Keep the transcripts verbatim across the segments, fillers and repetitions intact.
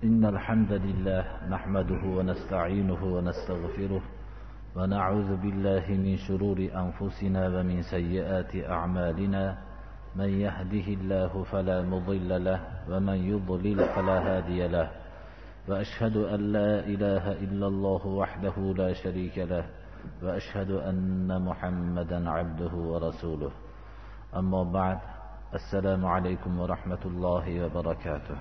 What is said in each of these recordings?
إن الحمد لله نحمده ونستعينه ونستغفره ونعوذ بالله من شرور أنفسنا ومن سيئات أعمالنا من يهده الله فلا مضل له ومن يضلل فلا هادي له وأشهد أن لا إله إلا الله وحده لا شريك له وأشهد أن محمدا عبده ورسوله أما بعد السلام عليكم ورحمة الله وبركاته.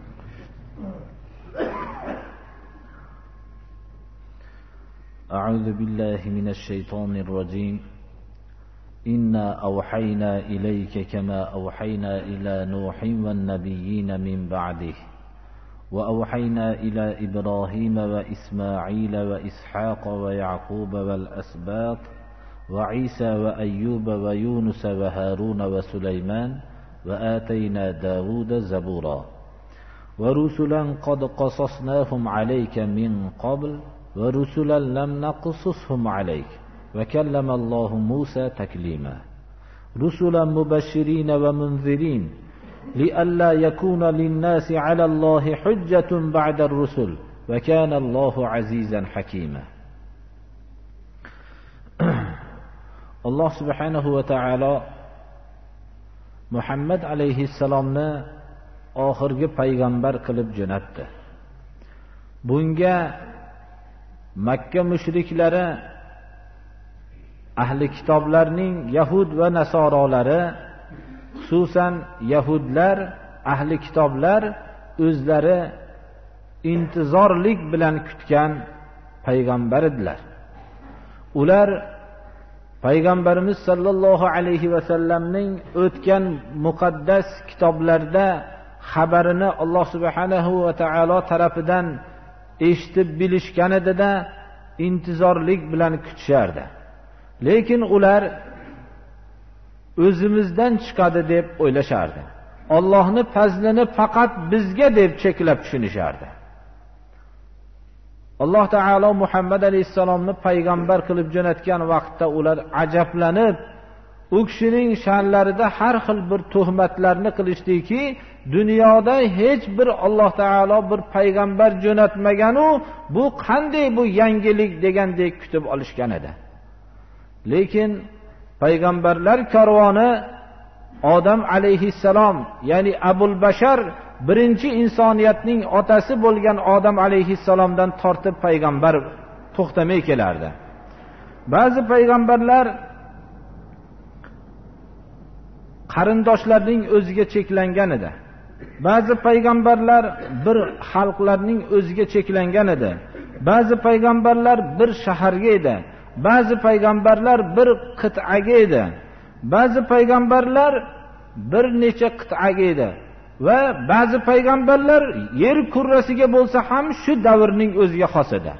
أعوذ بالله من الشيطان الرجيم. إنا أوحينا إليك كما أوحينا إلى نوح والنبيين من بعده وأوحينا إلى إبراهيم وإسماعيل وإسحاق ويعقوب والأسباط وعيسى وأيوب ويونس وهارون وسليمان وآتينا داود زبورا ورسلا قد قصصناهم عليك من قبل ورسلا لم نقصصهم عليك وكلم الله موسى تكليما رسلا مبشرين ومنذرين لئلا يكون للناس على الله حجة بعد الرسل وكان الله عزيزا حكيما. الله سبحانه وتعالى Muhammad alayhissalomni oxirgi payg'ambar qilib jo'natdi. Bunga Makka mushriklari, ahli kitoblarning Yahud va Nasorolari, xususan Yahudlar, ahli kitoblar o'zlari intizorlik bilan kutgan payg'ambar edilar. Ular Payg'ambarimiz sallallohu alayhi va sallamning o'tgan muqaddas kitoblarda xabarini Alloh subhanahu va taolo tarafidan eshitib bilishgan edida intizorlik bilan kutishardi. Lekin ular o'zimizdan chiqadi deb o'ylashardi. Allohning fazlini faqat bizga deb cheklab tushunishardi. Alloh taolo Muhammad alayhissalomni payg'ambar qilib jo'natgan vaqtda ular ajablanib, u kishining sha'nlarida har xil bir tuhmatlarni qilishdiki, dunyoda hech bir Alloh taolo bir payg'ambar jo'natmagan u, bu qanday bu yangilik degandek kutib olishgan edi. Lekin payg'ambarlar karvoni Odam alayhissalom, ya'ni Abul Bashar, birinchi insoniyatning otasi bo'lgan Odam alayhissalomdan tortib payg'ambar to'xtamay kelardi. Ba'zi payg'ambarlar qarindoshlarning o'ziga cheklangan edi. Ba'zi payg'ambarlar bir xalqlarning o'ziga cheklangan edi. Ba'zi payg'ambarlar bir shaharga edi. Ba'zi payg'ambarlar bir qit'aga edi. Ba'zi payg'ambarlar bir necha qit'aga edi. Va ba'zi payg'ambarlar yer kurrasiga bo'lsa ham shu davrning o'ziga xos edi.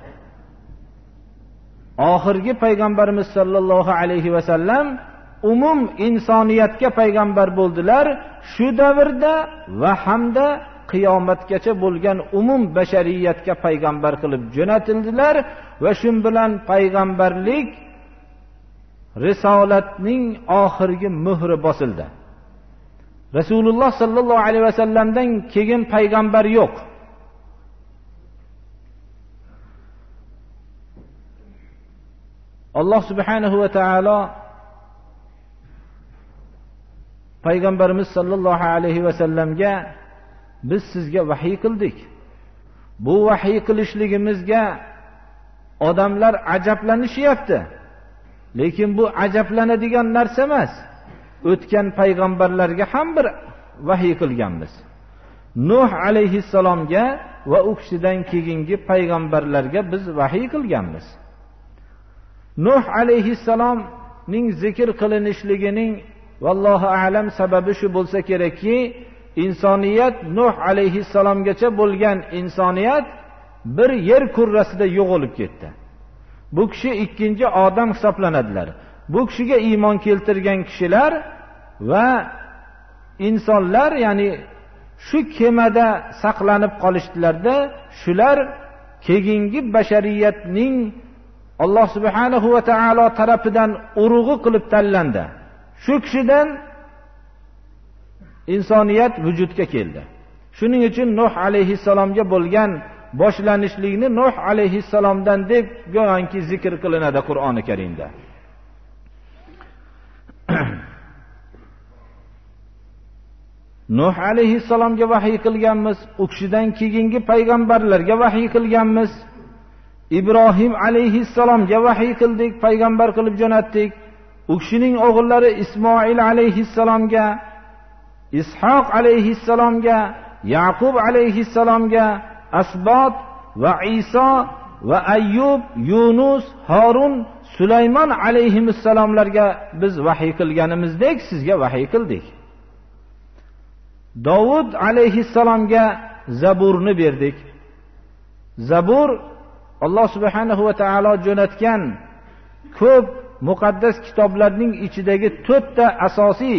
Oxirgi payg'ambarimiz sallallohu alayhi va sallam umum insoniyatga payg'ambar bo'ldilar. Shu davrda va hamda qiyomatgacha bo'lgan umum bashariyatga payg'ambar qilib jo'natildilar va shu bilan payg'ambarlik risolatning oxirgi muhri bosildi. Rasululloh sallallohu alayhi va sallamdan keyin payg'ambar yo'q. Alloh subhanahu va taolo payg'ambarimiz sallallohu alayhi va sallamga biz sizga vahiy qildik. Bu vahiy qilishligimizga odamlar ajablanishyapti. Lekin bu ajablanadigan narsa emas. O'tgan payg'ambarlarga ham bir vahiy qilganmiz. Nuh alayhissalomga va u kishidan keyingi payg'ambarlarga biz vahiy qilganmiz. Nuh alayhissalomning zikr qilinishligining vallohu a'lam sababi shu bo'lsa kerakki, insoniyat Nuh alayhissalomgacha bo'lgan insoniyat bir yer kurrasida yo'qolib ketdi. Bu kishi ikkinchi odam hisoblanadilar. Bu kishiga iymon keltirgan kishilar va insonlar, ya'ni shu kemada saqlanib qolishdilarda, shular keyingi bashariyatning Alloh subhanahu va taolo tarafidan urug'i qilib tanlandi. Shu kishidan insoniyat vujudga keldi. Shuning uchun Nuh alayhissalomga bo'lgan boshlanishlikni Nuh alayhissalomdan deb go'yoki zikr qilinadi Qur'oni Karimda. Nuh alayhissalomga vahiy qilganmiz, u kishidan keyingi payg'ambarlarga vahiy qilganmiz. Ibrohim alayhissalomga vahiy qildik, payg'ambar qilib jo'natdik. U kishining o'g'illari Ismoil alayhissalomga, Ishoq alayhissalomga, Yaqub alayhissalomga, Asbot va Iso va Ayyub, Yunus, Harun, Sulaymon alayhissalomlarga biz vahiy qilganimizdek sizga vahiy qildik. Davud alayhissalomga Zaburni berdik. Zabur Alloh subhanahu va taolo jo'natgan ko'p muqaddas kitoblarning ichidagi to'rtta asosiy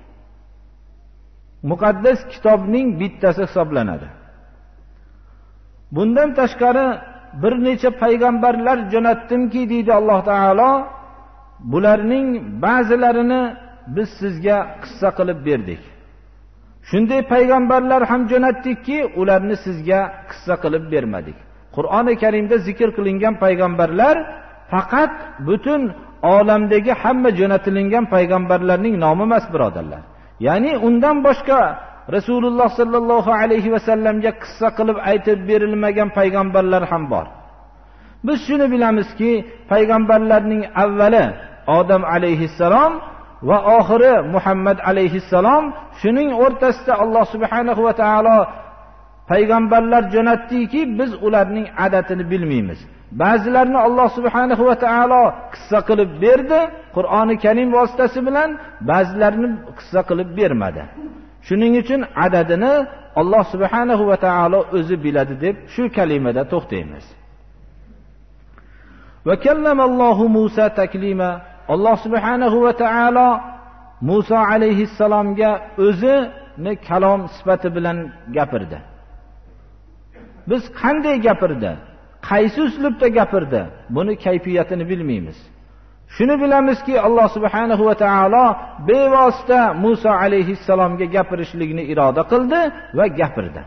muqaddas kitobning bittasi hisoblanadi. Bundan tashqari bir necha payg'ambarlar jo'natdimki deydi Alloh taolo, bularning ba'zilarini biz sizga qissa qilib berdik. Shunday payg'ambarlar ham jo'natdikki, ularni sizga qissa qilib bermadik. Qur'oni Karimda zikr qilingan payg'ambarlar faqat butun olamdagi hamma jo'natilgan payg'ambarlarning nomi emas, birodarlar. Ya'ni undan boshqa Rasululloh sallallohu alayhi va sallamga qissa qilib aytib berilmagan payg'ambarlar ham bor. Biz shuni bilamizki, payg'ambarlarning avvali Odam alayhissalom va oxiri Muhammad alayhissalom, shuning o'rtasida Alloh subhanahu va taolo payg'ambarlar jo'natdiki, biz ularning adadini bilmaymiz. Ba'zilarini Alloh subhanahu va taolo qissa qilib berdi Qur'oni Karim vositasi bilan, ba'zilarini qissa qilib bermadi. Shuning uchun adadini Alloh subhanahu va taolo o'zi biladi deb shu kalimada to'xtaymiz. Va kallamallohu Musa taklima. Alloh subhanahu va taolo Musa alayhissalomga o'zini kalom sifati bilan gapirdi. Biz qanday gapirdi? Qaysi uslubda gapirdi? Buni kayfiyatini bilmaymiz. Shuni bilamizki, Alloh subhanahu va taolo bevosita Musa alayhissalomga gapirishlikni iroda qildi va gapirdi.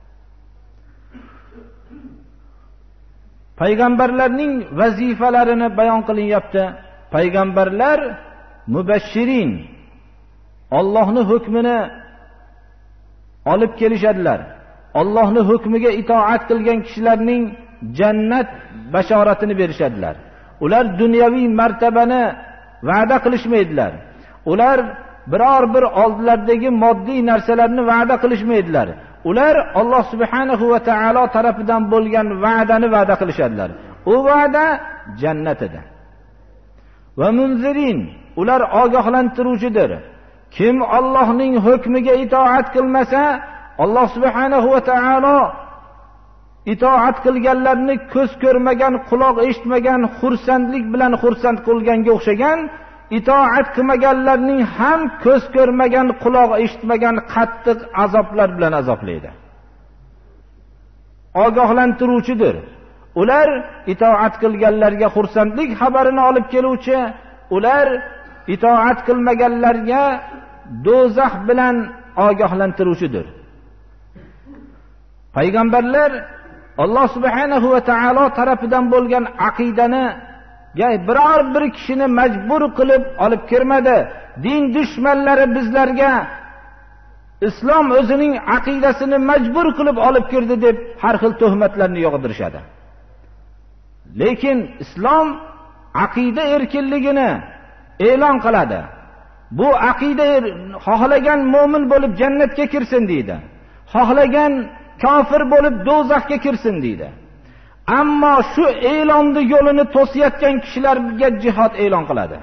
Payg'ambarlarning vazifalarini bayon qilinyapti. Payg'ambarlar mubashirin, Allohning hukmini olib kelishadilar. Allohning hukmiga itoat qilgan kishilarning jannat bashoratini berishadilar. Ular dunyoviy martabani va'da qilishmaydilar. Ular biror bir oldilaridagi moddiy narsalarni va'da qilishmaydilar. Ular Alloh subhanahu va taolo tarafidan bo'lgan va'dani va'da qilishadilar. U va'da jannat edi. Va munzirin, ular ogohlantiruvchidir. Kim Allohning hukmiga itoat qilmasa, Alloh subhanahu va taolo itoat qilganlarni ko'z ko'rmagan, quloq eshitmagan xursandlik bilan xursand qilganga o'xshagan, itoat qilmaganlarning ham ko'z ko'rmagan, quloq eshitmagan qattiq azoblar bilan azoblaydi. Ogohlantiruvchidir. Ular itoat qilganlarga xursandlik xabarini olib keluvchi, ular itoat qilmaganlarga do'zax bilan ogohlantiruvchidir. Payg'ambarlar Alloh subhanahu va taolo tarafidan bo'lgan aqidani biror bir kishini majbur qilib olib kirmadi. Din dushmanlari bizlarga islom o'zining aqidasini majbur qilib olib kirdi deb har xil tuhmatlarni yog'dirishadi. Lekin islom aqida erkinligini e'lon qiladi. Bu aqida xohlagan mo'min bo'lib jannatga kirsin deydi. Xohlagan kofir bo'lib do'zaxga kirsin deydi. Ammo shu e'lonni yo'lini to'sayotgan kishilarga jihad e'lon qiladi.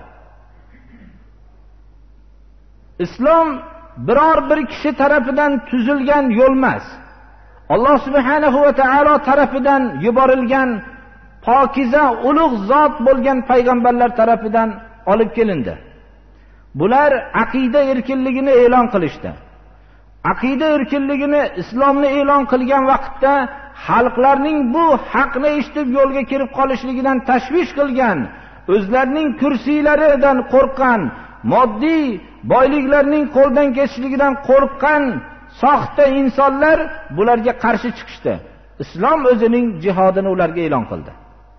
Islom biror bir kishi tarafidan tuzilgan yo'l emas. Alloh subhanahu va taolo tarafidan yuborilgan pokiza ulug' zot bo'lgan payg'ambarlar tarafidan olib kelindi. Bular aqida erkinligini e'lon qilishdi. Aqida erkinligini, islomni e'lon qilgan vaqtda xalqlarning bu haqni eshitib yo'lga kirib qolishligidan tashvish qilgan, o'zlarining kursilaridan qo'rqqan, moddiy boyliklarning qo'ldan ketishligidan qo'rqqan soxta insonlar bularga qarshi chiqishdi. Islom o'zining jihodini ularga e'lon qildi.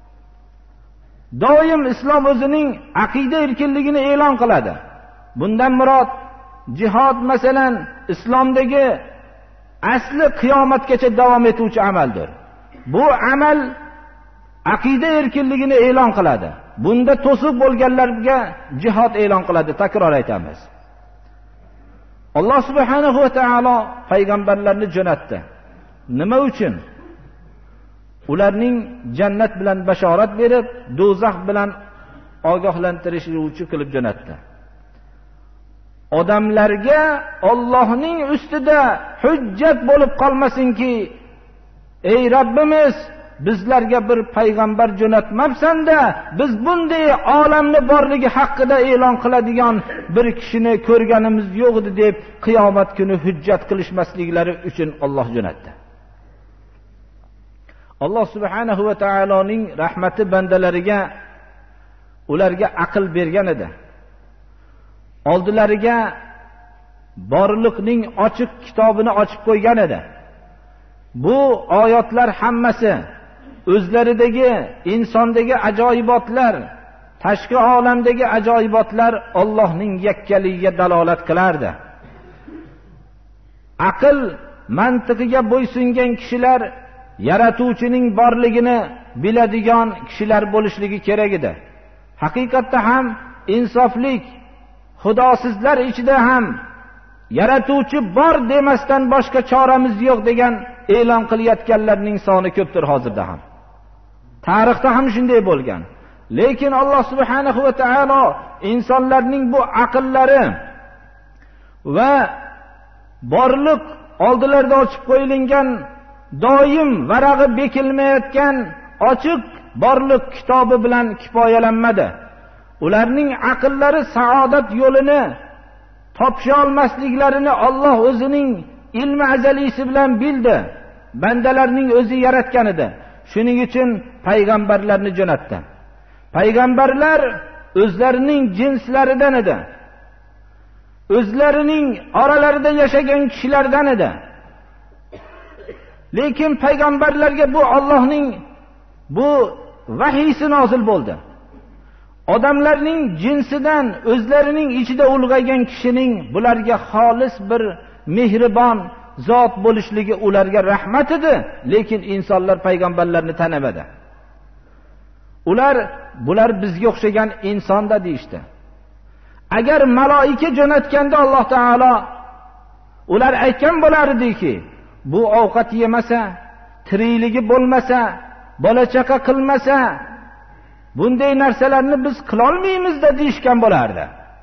Doim islom o'zining aqida erkinligini e'lon qiladi. Bundan murod jihod masalan islomdagi asli qiyomatgacha davom etuvchi amaldir. Bu amal aqida erkinligini e'lon qiladi. Bunda to'siq bo'lganlarga jihod e'lon qiladi. Takror aytamiz. Alloh subhanahu va taolo payg'ambarlarni jo'natdi. Nima uchun? Ularning jannat bilan bashorat berib, do'zax bilan ogohlantirishuvchi qilib jo'natdi. Odamlarga Allohning ustida hujjat bo'lib qolmasinki, ey Rabbimiz, bizlarga bir payg'ambar jo'natmabsan-da, biz bunday olamni borligi haqida e'lon qiladigan bir kishini ko'rganimiz yo'q edi deb qiyomat kuni hujjat qilishmasliklari uchun Alloh jo'natdi. Alloh subhanahu va taoloning rahmati bandalariga ularga aql bergan edi. Oldilariga borliqning ochiq kitobini ochib qo'ygan edi. Bu oyatlar hammasi o'zlaridagi insondagi ajoyibotlar, tashqi olamdagi ajoyibotlar Allohning yakkaligiga dalolat qilardi. Aql mantiqiga bo'ysungan kishilar yaratuvchining borligini biladigan kishilar bo'lishligi kerak edi. Haqiqatda ham insoflik, xudosizlar ichida ham yaratuvchi bor demasdan boshqa choramiz yo'q degan e'lon qilayotganlarning soni ko'pdir hozirda ham. Tarixda ham shunday bo'lgan. Lekin Alloh subhanahu va taolo insonlarning bu aqllari va borliq oldilarida ochib qo'yilgan, doim varag'i bekilmayotgan ochiq borliq kitobi bilan kifoyalanmadi. Ularning aqllari saodat yo'lini topisha olmasliklarini Alloh o'zining ilmi azalisi bilan bildi. Bandalarning o'zi yaratgan edi. Shuning uchun payg'ambarlarni jo'natdi. Payg'ambarlar o'zlarining jinslaridan edi. O'zlarining oralarida yashagan kishilardan edi. Lekin payg'ambarlarga bu Allohning bu vahiysi nozil bo'ldi. Odamlarning jinsidan o'zlarining ichida ulg'aygan kishining bularga xolis bir mehribon zot bo'lishligi ularga rahmat edi. Lekin insonlar payg'ambarlarni tanimadi. Ular bular bizga o'xshagan insonda deyishdi. Agar maloika jo'natganda Alloh taolo ular aytgan bo'lardiki, bu ovqat yemasa, tirikligi bo'lmasa, bola chaqa qilmasa, bunday narsalarni biz qila olmaymiz-da deyishgan bo'lardi.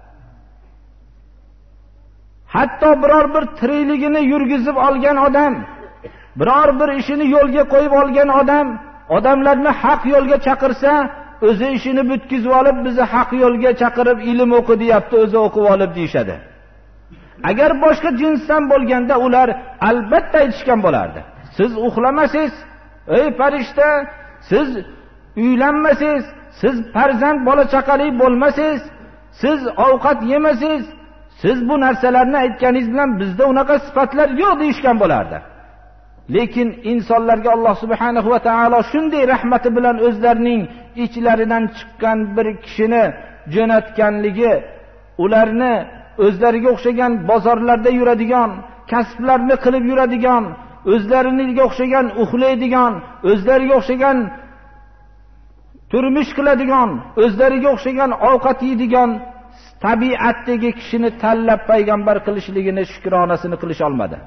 Hatto biror bir tirikligini yurgizib olgan odam, biror bir ishini yo'lga qo'yib olgan odam, odamlarni haq yo'lga chaqirsa, o'zi ishini bitkizib olib, bizni haq yo'lga chaqirib ilm o'qi deyapti, o'zi o'qib olib deyshadi. Agar boshqa jinsdan bo'lganda ular albatta aytishgan bo'lardi. Siz uxlamasiz, ey farishta, siz uylanmasiz, siz farzand bola chaqali bo'lmasiz, siz ovqat yemasiz, siz bu narsalarni aytganingiz bilan bizda unaqa sifatlar yo'q deyishgan bo'lardi. Lekin insonlarga Alloh subhanahu va taolo shunday rahmati bilan o'zlarining ichlaridan chiqqan bir kishini jo'natganligi, ularni o'zlariga o'xshagan bozorlarda yuradigan, kasblarni qilib yuradigan, o'zlariga o'xshagan uxlaydigan, o'zlariga o'xshagan turmush qiladigan, o'zlariga o'xshagan ovqat yeydigan tabiatdagi kishini tanlab payg'ambar qilishligini shukronasini qilish olmadi.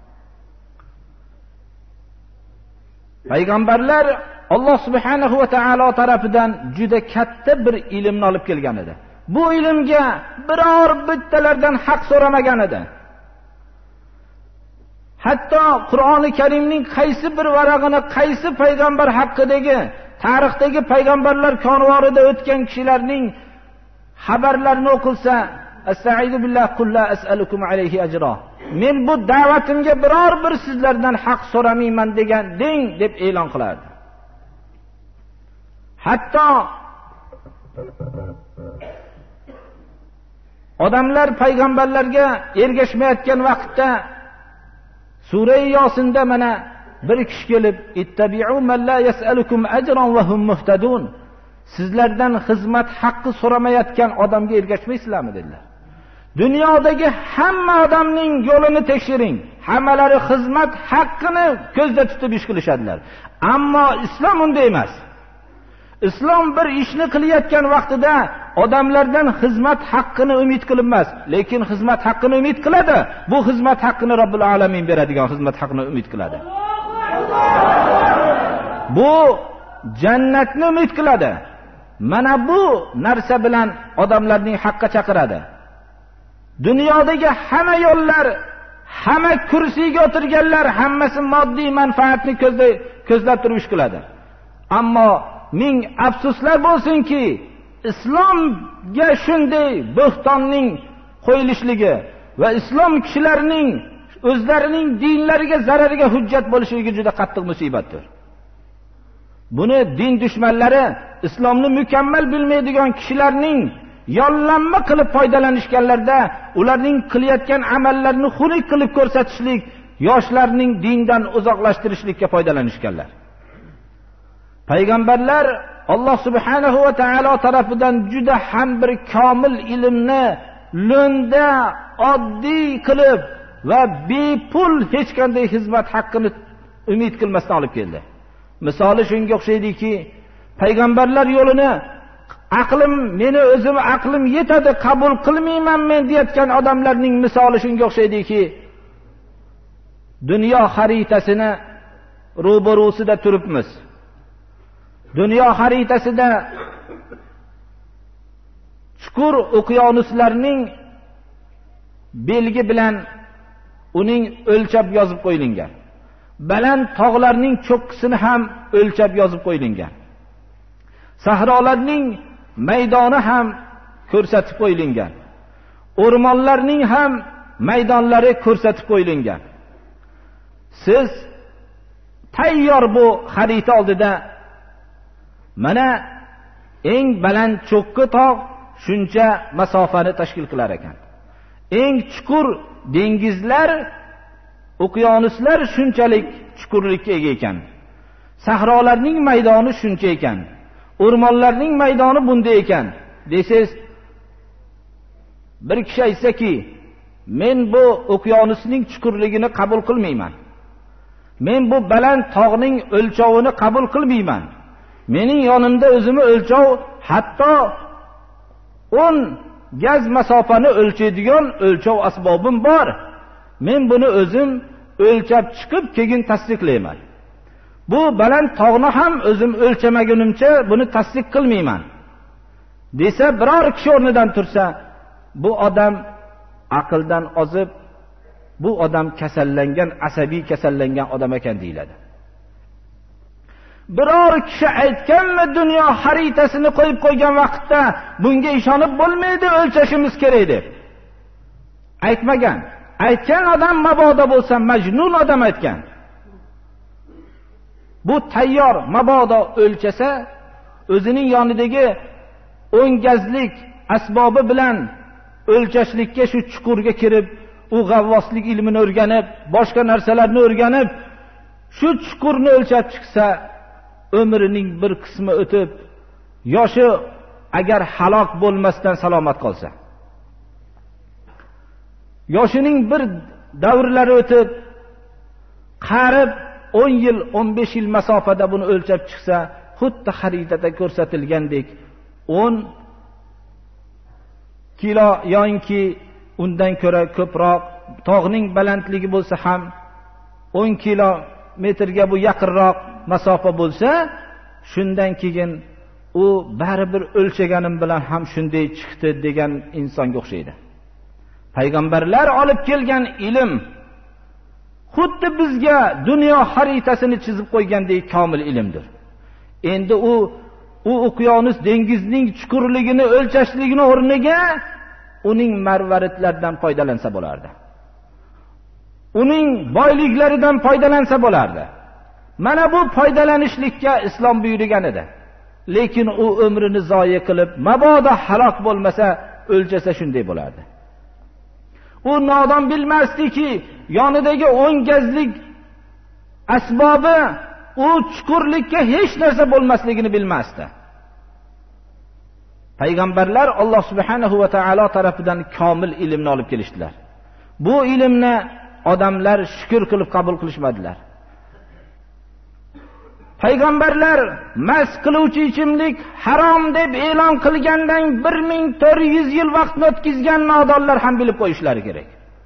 Payg'ambarlar Alloh subhanahu va taolo tarafidan juda katta bir ilmni olib kelgan edi. Bu ilmga biror bittalardan haq so'ramagan edi. Hatto Qur'oni Karimning qaysi bir varag'ini qaysi payg'ambar haqidagi tarixdagi payg'ambarlar konvorida o'tgan kishilarning xabarlarini o'qilsa, astag'izu billah qul la as'alukum alayhi ajra. Men bu da'vatimga biror bir sizlardan haq so'ramayman degan deng deb e'lon qilardi. Hatto odamlar payg'ambarlarga ergashmayotgan vaqtda Sura-i Yosinda mana bir kishi kelib, "Ittabi'u man la yas'alukum ajran va hum muhtadun." Sizlardan xizmat haqqi so'ramayotgan odamga ergashmaysizlarmi dedilar. Dunyodagi hamma odamning yo'lini tekshiring. Hammalari xizmat haqqini ko'zda tutib ish qilishadilar. Ammo islom unday emas. Islom bir ishni qilayotgan vaqtida odamlardan xizmat haqqini umid qilinmas, lekin xizmat haqqini umid qiladi. Bu xizmat haqqini Robbil alamin beradigan xizmat haqqini umid qiladi. Bu jannatni umid qiladi. Mana bu narsa bilan odamlarning haqqa chaqiradi. Dunyodagi hamma yo'llar, hamma kursiga o'tirganlar hammasi moddiy manfaatni ko'zda ko'zlab turib ish qiladi. Ammo ming afsuslar bo'lsinki, islomga shunday bo'xtonning qo'yilishligi va islom kishilarining o'zlarining dinlariga zarariga hujjat bo'lishligi juda qattiq musibatdir. Buni din dushmanlari, islomni mukammal bilmaydigan kishilarning yollanma qilib foydalanishganlarda, ularning qilayotgan amallarini xunuk qilib ko'rsatishlik, yoshlarning dindan uzoqlashtirishlikka foydalanishganlar. Payg'ambarlar Alloh subhanahu va taolo tarafidan juda ham bir komil ilmni lo'nda oddiy qilib va bepul hech qanday xizmat haqqini umid qilmasdan olib keldi. Misoli shunga o'xshaydiki, payg'ambarlar yo'lini aqlim, meni o'zim aqlim yetadi, qabul qilmayman men deyotgan odamlarning misoli shunga o'xshaydiki, dunyo xaritasini ro'barusida turibmiz. Dunyo xaritasida chuqur okeanuslarning belgi bilan uning o'lchab yozib qo'yilgan. Baland tog'larning cho'qqisini ham o'lchab yozib qo'yilgan. Sahrolarning maydoni ham ko'rsatib qo'yilgan. O'rmonlarning ham maydonlari ko'rsatib qo'yilgan. Siz tayyor bu xarita oldida mana eng baland cho'qqi tog' shuncha masofani tashkil qilar ekan. Eng chuqur dengizlar, okeanuslar shunchalik chuqurlikka ega ekan. Sahrolarning maydoni shuncha ekan. O'rmonlarning maydoni bunday ekan. Desiz, bir kishi aytsaki, men bu okeanusning chuqurligini qabul qilmayman. Men bu baland tog'ning o'lchovini qabul qilmayman. Mening yonimda o'zimni o'lchov, hatto o'n gaz masofani o'lchaydigan o'lchov asbobim bor. Men buni o'zim o'lchab chiqib keyin tasdiqlayman. Bu baland tog'ni ham o'zim o'lchamagunimcha buni tasdiq qilmayman desa, biror kishi o'rnidan tursa, bu odam aqldan ozib, bu odam kasallangan, asabiy kasallangan odam ekan deyiladi. Biror kishi aytganmi, dunyo xaritasini qo'yib qo'ygan vaqtda bunga ishonib bo'lmaydi, o'lchashimiz kerak deb aytmagan. Aytgan odam mabodo bo'lsa majnun odam aytgan. Bu tayyor mabodo o'lchasa, o'zining yonidagi o'n gazlik asbobi bilan o'lchashlikka shu chuqurga kirib, u g'avvoslik ilmini o'rganib, boshqa narsalarni o'rganib, shu chuqurni o'lchab chiqsa, umrining bir qismi o'tib, yoshi agar halok bo'lmasdan salomat qolsa, yoshining bir davrlari o'tib, qarib o'n yil, o'n besh yil masofada buni o'lchab chiqsa, xuddi xaritada ko'rsatilgandek o'n kilo yoki undan ko'ra ko'proq, tog'ning balandligi bo'lsa ham o'n kilometrga bu yaqinroq masofa bo'lsa, shundan keyin u baribir o'lchaganim bilan ham shunday chiqdi degan insonga o'xshaydi. Payg'ambarlar olib kelgan ilm xuddi bizga dunyo xaritasini chizib qo'ygandek komil ilmdir. Endi u u okeanus dengizning chuqurligini o'lchashligini o'rniga uning marvaridlaridan foydalansa bo'lardi. Uning boyliklaridan foydalansa bo'lardi. Mana bu foydalanishlikka islom buyurgan edi. Lekin u umrini zoya qilib, mabodo halok bo'lmasa, o'lchasa shunday bo'lardi. U nodon bilmasdiki, yonidagi o'n gazlik asbobi u chuqurlikka hech narsa bo'lmasligini bilmasdi. Payg'ambarlar Alloh subhanahu va taolo tarafidan komil ilmni olib kelishdilar. Bu ilmni odamlar shukr qilib qabul qilishmadilar. Payg'ambarlar mast qiluvchi ichimlik harom deb e'lon qilgandan bir ming to'rt yuz yil vaqtni o'tkazgan nodonlar ham bilib qo'yishlari kerak.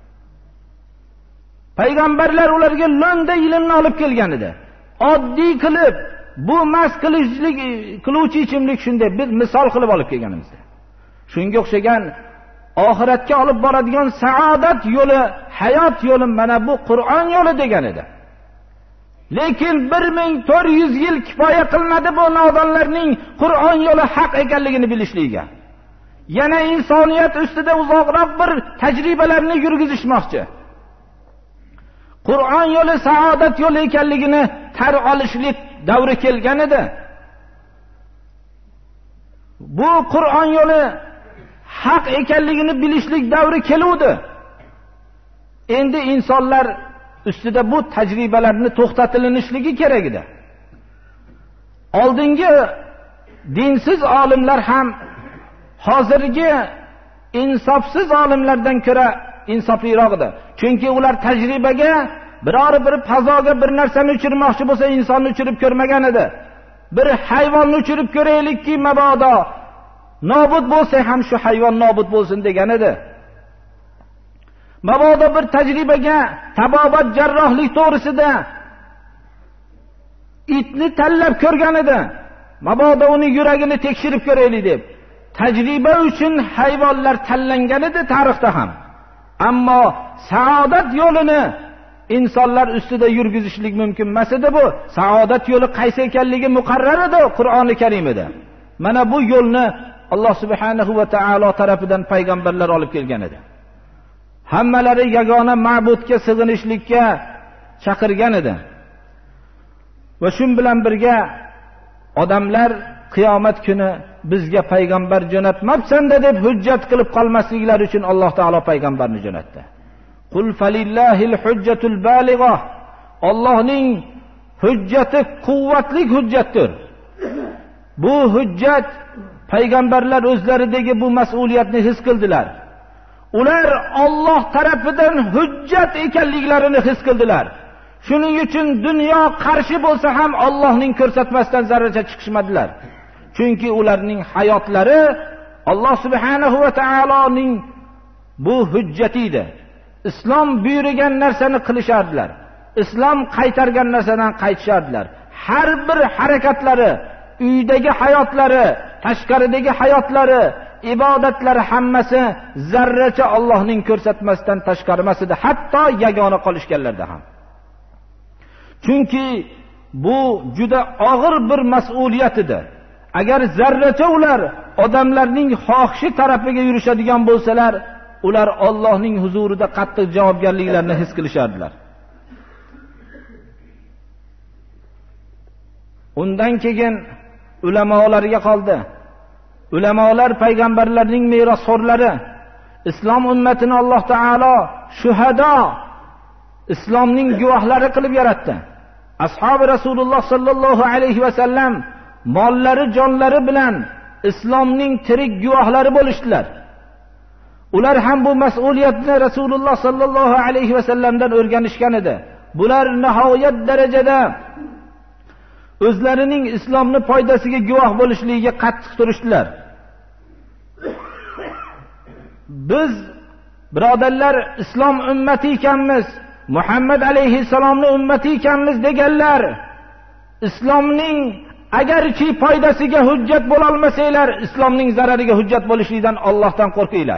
Payg'ambarlar ularga lo'nda ilmni olib kelgan edi. Oddiy qilib bu mast qilishlik qiluvchi ichimlik shunday biz misol qilib olib kelganimizda. Shunga o'xshagan oxiratga olib boradigan saodat yo'li, hayot yo'li mana bu Qur'on yo'li degan edi. Lekin bir ming to'rt yuz yil kifoya qilmadi bu nodonlarning Qur'on yo'li haq ekanligini bilishligiga. Yana insoniyat ustida uzoqroq bir tajribalarni yurgizishmoqchi. Qur'on yo'li saodat yo'li ekanligini tar olishlik davri kelgan edi. Bu Qur'on yo'li haq ekanligini bilishlik davri keluvdi. Endi insonlar ustida bu tajribalarni to'xtatilishligi kerak edi. Oldingi dinsiz olimlar ham hozirgi insofsiz olimlardan ko'ra insofliroq edi. Chunki ular tajribaga biror bir fazoga bir narsani uchirmoqchi bo'lsa insonni uchirib ko'rmagan edi. Bir hayvonni uchirib ko'raylikki, mabodo nobud bo'lsa ham shu hayvon nobud bo'lsin degan edi. Mabodo bir tajribaga tabobat jarrohlik to'g'risida itni tanlab ko'rgan edi. Mabodo uning yuragini tekshirib ko'raylik deb. Tajriba uchun hayvonlar tanlangan edi tarixda ham. Ammo saodat yo'lini insonlar ustida yurgizishlik mumkin emas edi bu. Saodat yo'li qaysi ekanligi muqarrar edi Qur'oni Karimida. Mana bu yo'lni Alloh subhanahu va taolo tarafidan payg'ambarlar olib kelgan edi. Hammalari yagona ma'budga sig'inishlikka chaqirgan edi. Va shun bilan birga odamlar qiyomat kuni bizga payg'ambar jo'natmabsan-da deb hujjat qilib qolmasliklari uchun Alloh taolo payg'ambarni jo'natdi. Qul falillahil hujjatul baligha. Allohning hujjati quvvatli hujjatdir. Bu hujjat payg'ambarlar o'zlaridagi bu mas'uliyatni his qildilar. Ular Alloh tarafidan hujjat ekanliklarini his qildilar. Shuning uchun dunyo qarshi bo'lsa ham Allohning ko'rsatmasidan zarracha chiqishmadilar. Chunki ularning hayotlari Alloh subhanahu va taoloning bu hujjati edi. Islom buyurgan narsani qilishardilar. Islom qaytargan narsadan qaytishardilar. Har bir harakatlari, uydagi hayotlari, tashqaridagi hayotlari, ibodatlari hammasi zarracha Allohning ko'rsatmasidan tashqari emas edi, hatto yagona qolishganlarda ham. Chunki bu juda og'ir bir mas'uliyat edi. Agar zarracha ular odamlarning xohishi tarafiga yurishadigan bo'lsalar, ular Allohning huzurida qattiq javobgarliklarini his qilishardilar. Undan keyin ulamolarga qoldi. Ulamolar payg'ambarlarning merosxo'rlari. Islom ummatini Alloh taolo shuhado, islomning guvohlari qilib yaratdi. Ashabi Rasululloh sallallohu alayhi va sallam mollari, jonlari bilan islomning tirik guvohlari bo'lishdilar. Ular ham bu mas'uliyatni Rasululloh sallallohu alayhi va sallamdan o'rganishgan edi. Bular nihoyat darajada o'zlarining islomni foydasiga guvoh bo'lishligiga qattiq turishdilar. Biz birodarlar islom ummati ekanmiz, Muhammad alayhisalomning ummati ekanmiz deganlar, islomning agarchi foydasiga hujjat bo'la olmasanglar, islomning zarariga hujjat bo'lishligidan Allohdan qo'rqinglar.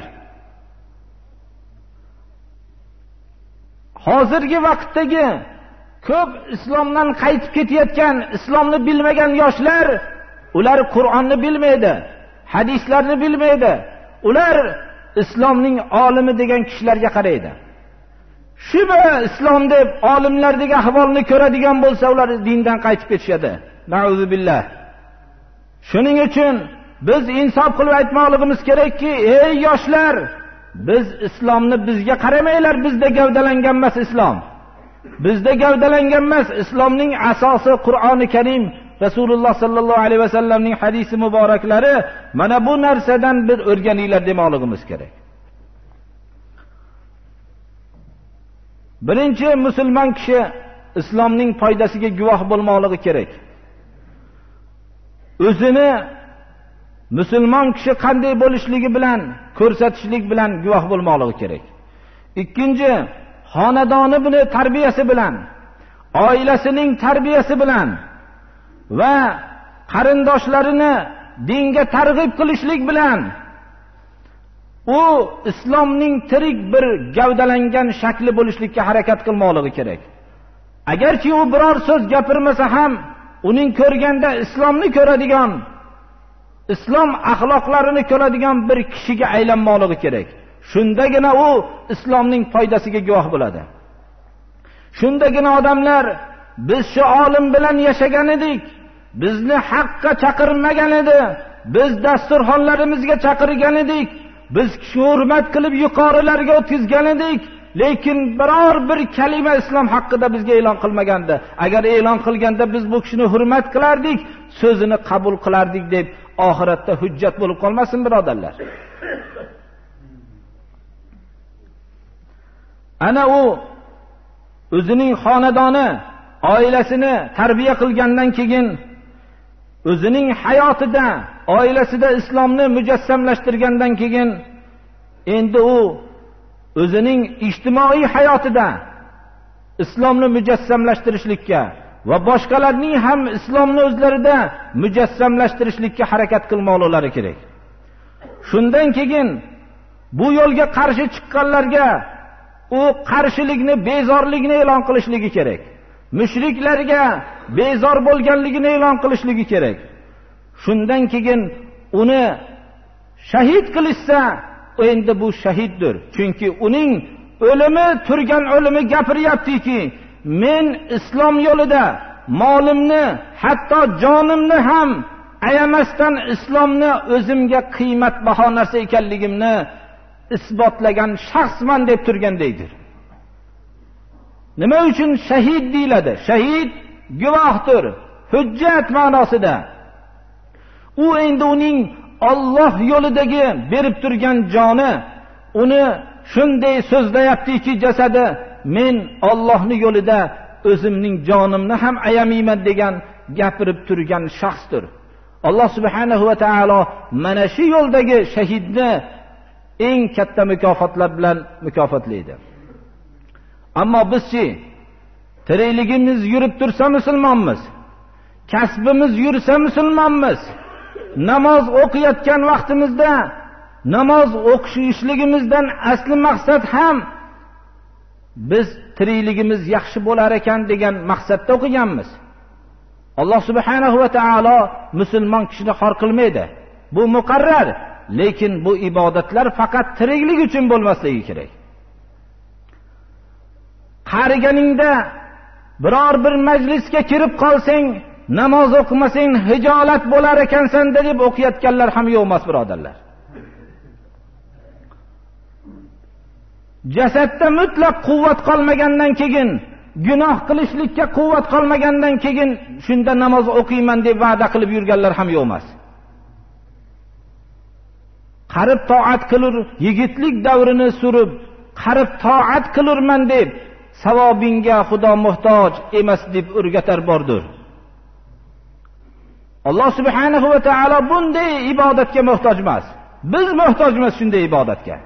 Hozirgi vaqtdagi ko'p islomdan qaytib ketayotgan, islomni bilmagan yoshlar, ular Qur'onni bilmaydi, hadislarni bilmaydi. Ular islomning olimi degan kishilarga qaraydi. Shu islom deb olimlardagi ahvolni ko'radigan bo'lsa, ular dindan qaytib ketishadi. Nauzubillah. Shuning uchun biz insof qilib aytmoqligimiz kerakki, ey yoshlar, biz islomni bizga qaramanglar, bizda gavdalangan emas islom. Bizda gavdalangan emas, islomning asosi Qur'oni Karim, Rasululloh sallallohu alayhi vasallamning hadisi muboraklari. Mana bu narsadan bir o'rganinglar demoqligimiz kerak. Birinchi, musulmon kishi islomning foydasiga guvoh bo'lmoqligi kerak. O'zini musulmon kishi qanday bo'lishligi bilan ko'rsatishlik bilan guvoh bo'lmoqligi kerak. Ikkinchi, xonadoni buni tarbiyasi bilan, oilasining tarbiyasi bilan va qarindoshlarini dinga targ'ib qilishlik bilan u islomning tirik bir gavdalangan shakli bo'lishlikka harakat qilmoqligi kerak. Agarki u biror so'z gapirmasa ham uning ko'rganda islomni ko'radigan, islom axloqlarini ko'radigan bir kishiga aylanmoqligi kerak. Shundagina u islomning foydasiga guvoh bo'ladi. Shundagina odamlar biz shu olim bilan yashagan edik, bizni haqqa chaqirmagan edi, biz dasturxonlarimizga chaqirgan edik, biz kishi hurmat qilib yuqorilarga o'tkazgan edik, lekin biror bir kalima islom haqida bizga e'lon qilmagandi. Agar e'lon qilganda biz bu kishini hurmat qilardik, so'zini qabul qilardik deb oxiratda hujjat bo'lib qolmasin birodarlar. Ana u o'zining xonadoni, oilasini tarbiya qilgandan keyin o'zining hayotida, oilasida islomni mujassamlashtirgandan keyin endi u o'zining ijtimoiy hayotida islomni mujassamlashtirishlikka va boshqalarning ham islomni o'zlarida mujassamlashtirishlikka harakat qilmoqlari kerak. Shundan keyin bu yo'lga qarshi chiqqanlarga u qarshilikni, bezorlikni e'lon qilishligi kerak. Mushriklarga bezor bo'lganligini e'lon qilishligi kerak. Shundan keyin uni shahid qilishsa, endi bu shahiddir. Chunki uning o'limi, turgan o'limi gapiryaptiki, men islom yo'lida molimni, hatto jonimni ham ayamasdan islomni o'zimga qiymatbaho narsa ekanligimni isbotlagan shaxsman deb turgandaydir. Nima uchun shahid deyiladi? Shahid guvohdir, hujjat ma'nosida. U endi uning Alloh yo'lidagi berib turgan joni, uni shunday so'zlayaptiki jasadi, men Allohning yo'lida o'zimning jonimni ham ayamayman degan gapirib turgan shaxsdir. Alloh subhanahu va taolo mana shu yo'ldagi shahidni eng katta mukofotlar bilan mukofotlaydi. Ammo bizchi, tirikligimiz yurib tursa musulmonmiz, kasbimiz yursa musulmonmiz, namoz o'qiyotgan vaqtimizda namoz o'qishligimizdan asli maqsad ham biz tirikligimiz yaxshi bo'lar ekan degan maqsadda o'qiganmiz. Alloh subhanahu va taolo musulmon kishini xor qilmaydi. Bu muqarrar, lekin bu ibodatlar faqat tiriklik uchun bo'lmasligi kerak. Qariganingda biror bir majlisga kirib qolsang, namoz o'qimasang hijolat bo'lar ekansan deb o'qiyotganlar ham yo'q emas birodarlar. Jasadda mutlaq quvvat qolmagandan keyin, gunoh qilishlikka quvvat qolmagandan keyin shunda namoz o'qiyman deb va'da qilib yurganlar ham yo'q emas. Qarib toat qilur, yigitlik davrini surib, qarib toat qilurman deb savobinga Xudo muhtoj emas deb o'rgatar bordir. Alloh subhanahu va taolo bunday ibodatga muhtoj emas. Biz muhtojmiz shunday ibodatga.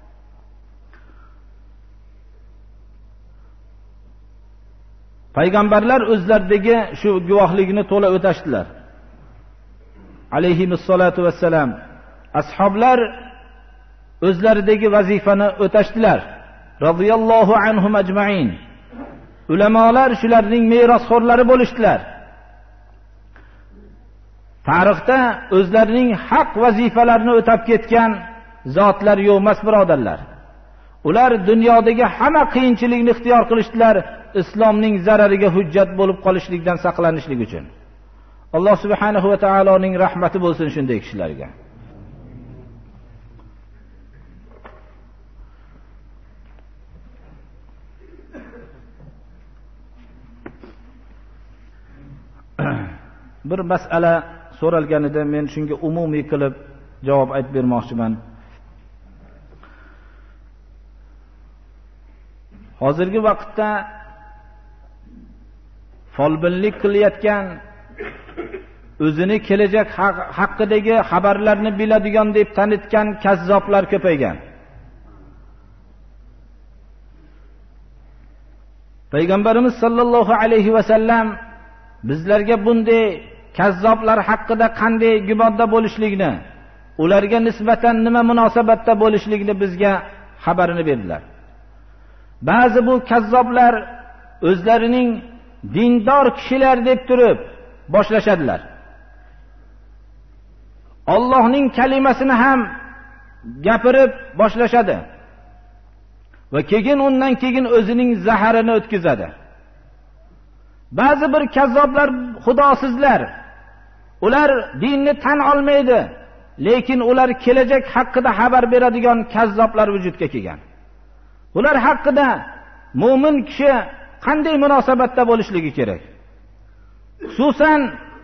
Payg'ambarlar o'zlaridagi shu guvohlikni to'la o'tashdilar. Alayhimus salatu vassalam. Ashoblar o'zlaridagi vazifani o'tashdilar. Radhiyallohu anhum ajma'in. Ulamolar shularning merosxo'rlari bo'lishdilar. Tarixda o'zlarining haq vazifalarini o'tab ketgan zotlar yo'q emas birodarlar. Ular dunyodagi hamma qiyinchilikni ixtiyor qilishdilar, islomning zarariga hujjat bo'lib qolishlikdan saqlanishlik uchun. Alloh subhanahu va taoloning rahmati bo'lsin shunday kishilarga. bir masala so'ralgan edi, men shunga umumiy qilib javob aytib bermoqchiman. Hozirgi vaqtda folbinlik qilayotgan, o'zini kelajak haqidagi xabarlarni biladigan deb tanitgan kazzoblar ko'paygan. Payg'ambarimiz sollallohu alayhi va sallam bizlarga bunday kazzoblar haqida qanday gumonda bo'lishlikni, ularga nisbatan nima munosabatda bo'lishlikni bizga xabarini berdilar. Ba'zi bu kazzoblar o'zlarining dindor kishilar deb turib boshlashadilar. Allohning kalimasini ham gapirib boshlashadi va keyin undan keyin o'zining zaharini o'tkazadi. Ba'zi bir kazzoblar xudosizlar, ular dinni tan olmaydi, lekin ular kelajak haqida xabar beradigan kazzoblar vujudga kelgan. Ular haqida mu'min kishi qanday munosabatda bo'lishligi kerak? Xususan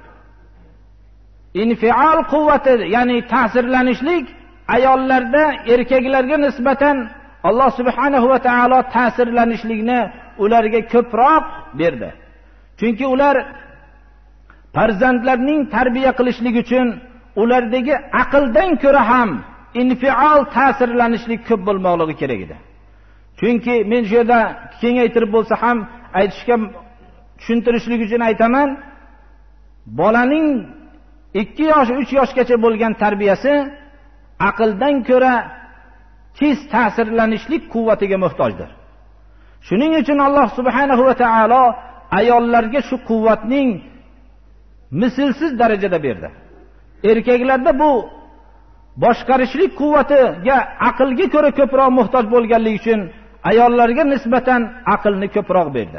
infial quvvati, ya'ni ta'sirlanishlik ayollarda erkaklarga nisbatan Alloh subhanahu va taolo ta'sirlanishlikni ularga ko'proq berdi. Chunki ular farzandlarning tarbiya qilishlik uchun ulardagi aqldan ko'ra ham infial ta'sirlanishlik ko'p bo'lmoqligi kerak edi. Chunki men shu yerda kengaytirib bo'lsa ham aytishga tushuntirishlik uchun aytaman, bolaning ikki yosh uch yoshgacha bo'lgan tarbiyasi aqldan ko'ra tez ta'sirlanishlik quvvatiga muhtojdir. Shuning uchun Alloh subhanahu va taolo ayollarga shu quvvatning mislsiz darajada berdi. Erkaklarda bu boshqarishlik quvvatiga aqlga ko'ra ko'proq muhtoj bo'lganligi uchun ayollarga nisbatan aqlni ko'proq berdi.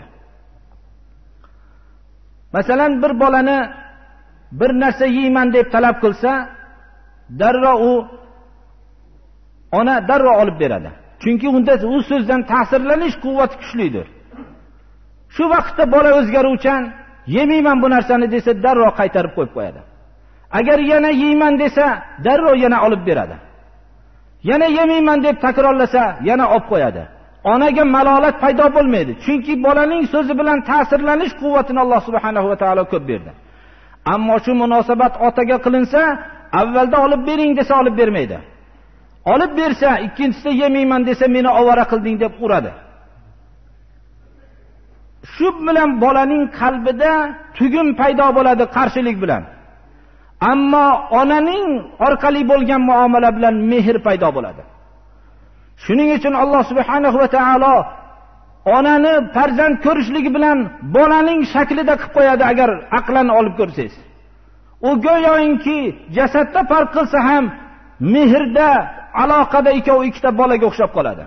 Masalan, bir bolani bir narsa yeyman deb talab qilsa, darrov u ona darrov olib beradi. Chunki unda u so'zdan ta'sirlanish quvvati kuchlidir. Shu vaqtda bola o'zgaruvchan, yemayman bu narsani desa darrov qaytarib qo'yib qo'yadi. Agar yana yeyman desa, darrov yana olib beradi. Yana yemayman deb takrorlasa, yana olib qo'yadi. Onaga malolat paydo bo'lmaydi. Chunki bolaning so'zi bilan ta'sirlanish quvvatini Alloh subhanahu va taolo ko'p berdi. Ammo shu munosabat otaga qilinsa, avvalda olib bering desa olib bermaydi. Olib bersa, ikkinchisida yemayman desa meni ovora qilding deb uradi. Shu bilan bolaning qalbida tugum paydo bo'ladi qarshilik bilan. Ammo onaning orqali bo'lgan muomala bilan mehr paydo bo'ladi. Shuning uchun Alloh subhanahu va taolo onani farzand ko'rishligi bilan bolaning shaklida qilib qo'yadi. Agar aqlan olib ko'rsangiz, u go'yoki jasadda farq qilsa ham mehrda, aloqada ikkov ikkita bolaga o'xshab qoladi.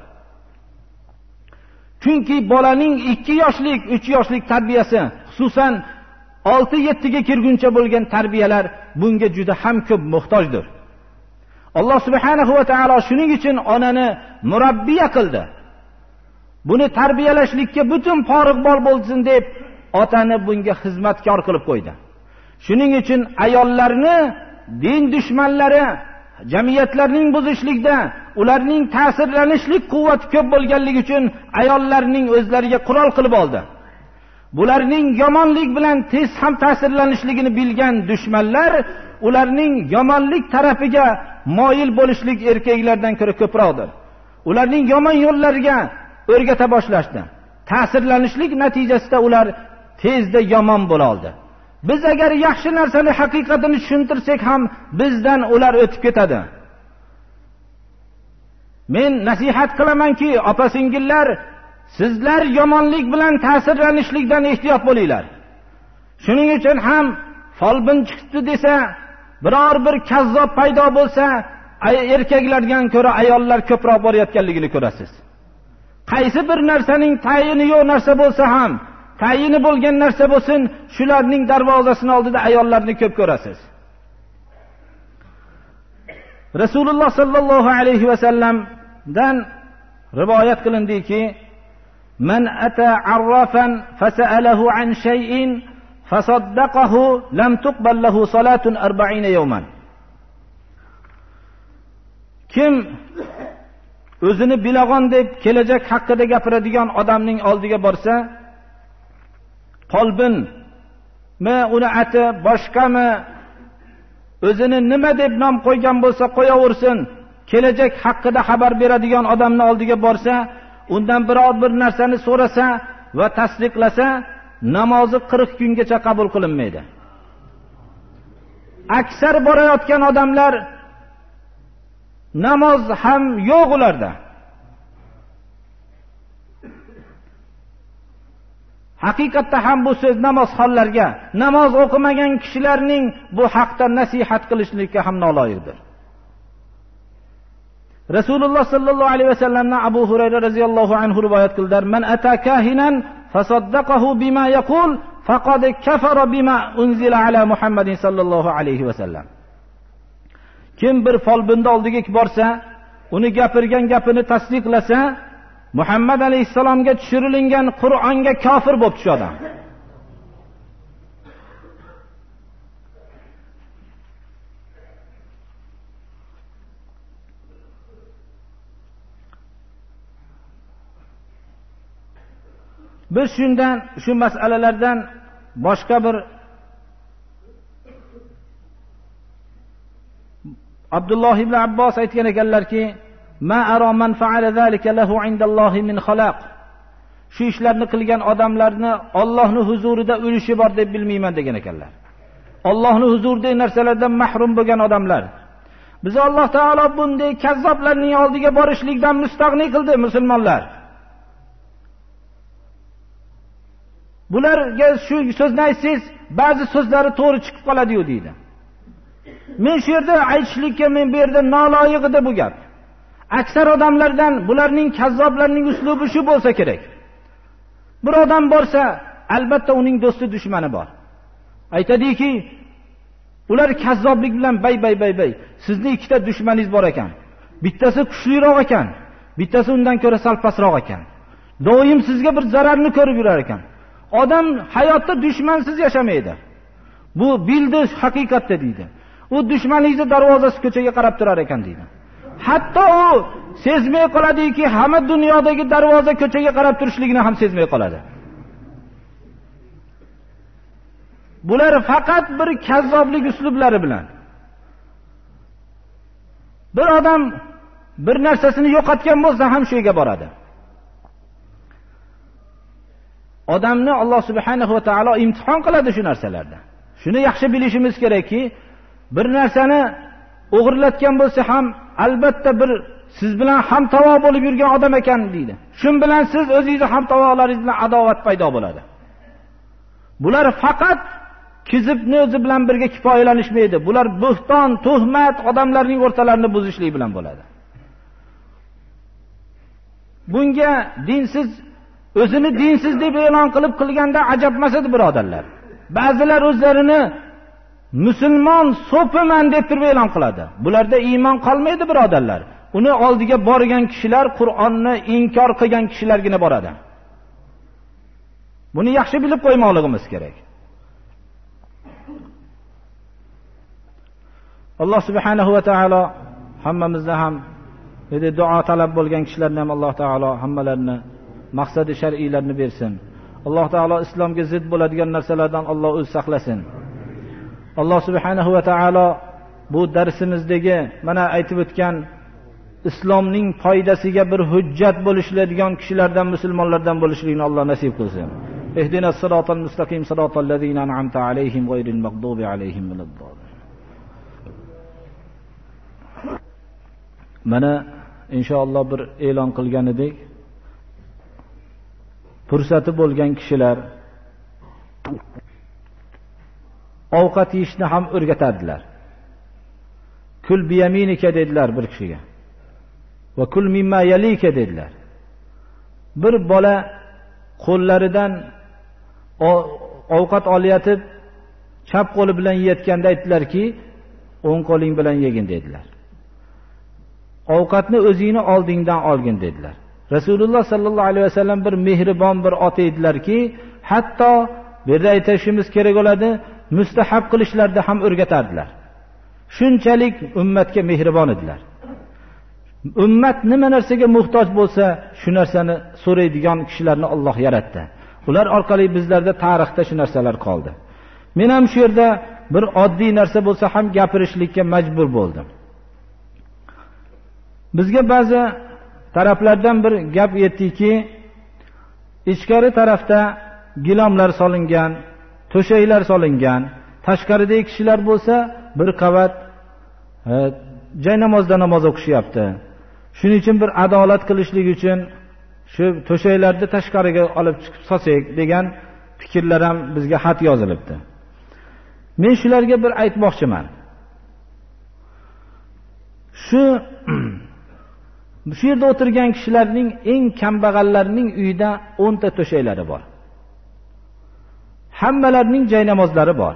Chunki bolaning ikki yoshlik, uch yoshlik tarbiyasi, xususan olti yetti ga kirguncha bo'lgan tarbiyalar bunga juda ham ko'p muhtojdir. Alloh subhanahu va taolo shuning uchun onani murabbiya qildi. Buni tarbiyalashlikka butun forig' bor bo'lsin deb otani bunga xizmatkor qilib qo'ydi. Shuning uchun ayollarni din dushmanlari jamiyatlarning buzishlikda ularning ta'sirlanishlik quvvati ko'p bo'lganligi uchun ayollarning o'zlariga qurol qilib oldi. Bularning yomonlik bilan tez ham ta'sirlanishligini bilgan dushmanlar ularning yomonlik tarafiga moyil bo'lishlik erkaklardan ko'ra ko'proqdir. Ularning yomon yo'llariga o'rgata boshlashdi. Ta'sirlanishlik natijasida ular tezda yomon bo'la oldi. Biz agar yaxshi narsani haqiqatini tushuntirsak ham bizdan ular o'tib ketadi. Men nasihat qilamanki, opa-singillar, sizlar yomonlik bilan ta'sirlanishlikdan ehtiyot bo'linglar. Shuning uchun ham folbin chiqdi desa, biror bir kazzob paydo bo'lsa, erkaklardan ko'ra ayollar ko'proq borayotganligini ko'rasiz. Qaysi bir narsaning tayini yo'q narsa bo'lsa ham, tayini bo'lgan narsa bo'lsin, shularning darvozasining oldida ayollarni ko'p ko'rasiz. Rasululloh sallallohu alayhi va sallamdan rivoyat qilindiki, "Man ata arrafan fasa'alahu an shay'in fasaddaqahu lam tuqbal lahu salatun arba'ina yawman. Kim o'zini bilag'on deb kelajak haqida gapiradigan odamning oldiga borsa, Qolbin mi, uni ati boshqami, o'zini nima deb nom qo'ygan bo'lsa qo'yaversin, kelajak haqida xabar beradigan odamning oldiga borsa, undan biror bir narsani so'rasa va tasdiqlasa, namozi qirq kungacha qabul qilinmaydi. Aksar borayotgan odamlar namoz ham yo'q ularda. Haqiqatda ham bu so'z namoz hollarga, namoz o'qimagan kishilarning bu haqda nasihat qilishlikka ham noloyiqdir. Rasululloh sallallohu alayhi vasallamdan Abu Hurayra radhiyallohu anhu rivoyat qildilar: "Man atakahinan fasaddaqahu bima yaqul faqad kafara bima unzila ala Muhammadin sallallohu alayhi vasallam." Kim bir folbinda oldiga borsa, uni gapirgan gapini tasdiqlasa, Muhammad alayhisalomga tushirilgan Qur'onga kofir bo'lib tushadi odam. Biz shundan, shu masalalardan boshqa bir Abdulloh ibn Abbos aytgan ekanlarki, "Ma ara man fa'ala zalika lahu 'indallohi min xalaq." Shu ishlarni qilgan odamlarni Allohning huzurida ulushi bor deb bilmayman degan ekanlar. Allohning huzuridagi narsalardan mahrum bo'lgan odamlar. Biz Alloh taolo bunday kazzoblarning oldiga borishlikdan mustag'ni qildi musulmonlar. Bularga shu so'zni aytsangiz, ba'zi so'zlari to'g'ri chiqib qoladi-yu deydi. Men shu yerda aytishlikka men bu yerda noloyiq edi bu gap. Aksar odamlardan bularning kazzoblarning uslubi shu bo'lsa kerak. Bir odam borsa, albatta uning do'sti dushmani bor. Aytadiki, ular kazzoblik bilan bay bay bay bay. Sizning ikkita dushmaningiz bor ekan. Bittasi kuchliroq ekan, bittasi undan ko'ra sal pastroq ekan. Doim sizga bir zararni ko'rib yurar ekan. Odam hayotda dushmansiz yashamaydi. Bu bildi haqiqatda deydi. U dushmaningizni darvozasi ko'chaga qarab turar ekan deydi. Hatto u sezmay qoladiki, hamma dunyodagi darvoza ko'chaga qarab turishligini ham sezmay qoladi. Bular faqat bir kazzoblik uslublari bilan. Bir odam bir narsasini yo'qotgan bo'lsa ham shu yerga boradi. Odamni Alloh subhanahu va taolo imtihon qiladi shu narsalarda. Shuni yaxshi bilishimiz kerakki, bir narsani o'g'irlatgan bo'lsa ham albatta bir siz bilan ham tavo bo'lib yurgan odam ekan deydi. Shun bilan siz o'zingizni ham tavalaringiz bilan adovat paydo bo'ladi. Bular faqat kizibni o'zi bilan birga kifoyalanishmaydi. Bular bo'xton, tuhmat odamlarning o'rtalarini buzishlik bilan bo'ladi. Bunga dinsiz, o'zini dinsiz deb e'lon qilib qilganda ajabmas edi birodarlar. Ba'zilar o'zlarini musulmon so'piman deb turib e'lon qiladi. Bularda iymon qolmaydi birodarlar. Uni oldiga borgan kishilar Qur'onni inkor qilgan kishilargina boradi. Buni yaxshi bilib qo'ymoqligimiz kerak. Alloh subhanahu va taolo hammamizda ham dedi duo talab bo'lgan kishilarni ham Alloh taolo hammalarini maqsadi shar'iylarni bersin. Alloh taolo islomga zid bo'ladigan narsalardan Alloh o'zi saqlasin. Alloh subhanahu va taolo bu darsimizdagi mana aytib o'tgan islomning foydasiga bir hujjat bo'lishadigan kishilardan, musulmonlardan bo'lishligini Alloh nasib qilsin. Ihdinas siratal mustaqim siratal ladzina an'amta alayhim g'ayril magdubi alayhim valaddallin. Mana inshaalloh bir e'lon qilgan edik. Fursati bo'lgan kishilar ovqat yeyishni ham o'rgatadilar. Kul biyaminika dedilar bir kishiga. Va kul mimma yalika dedilar. Bir bola qo'llaridan ovqat olayotib, chap qo'li bilan yeyotganda aytdilarki, o'ng qo'ling bilan yegin dedilar. Ovqatni o'zingni oldingdan olgin dedilar. Rasululloh sallallohu alayhi vasallam bir mehribon bir ota edilarki, hatto bu yerda aytishimiz kerak bo'ladi, mustahab qilishlarda ham o'rgatardilar. Shunchalik ummatga mehribon edilar. Ummat nima narsaga muhtoj bo'lsa, shu narsani so'raydigan kishilarni Alloh yaratdi. Ular orqali bizlarda tarixda shu narsalar qoldi. Men ham shu yerda bir oddiy narsa bo'lsa ham gapirishlikka majbur bo'ldim. Bizga ba'zi taraflardan bir gap yetdiki, ichkari tarafda gilomlar solingan, to'shaklar solingan, tashqaridagi kishilar bo'lsa bir qavat e, joy namozda namoz o'qishyapti. Shuning uchun bir adolat qilishlik uchun shu to'shaklarni tashqariga olib chiqib solsak degan fikrlar ham bizga xat yozilibdi. Men shularga bir aytmoqchiman. Shu shu yerda o'tirgan kishilarning eng kambag'allarining uyida o'n ta to'shaklari bor. Hammalarining joy namozlari bor.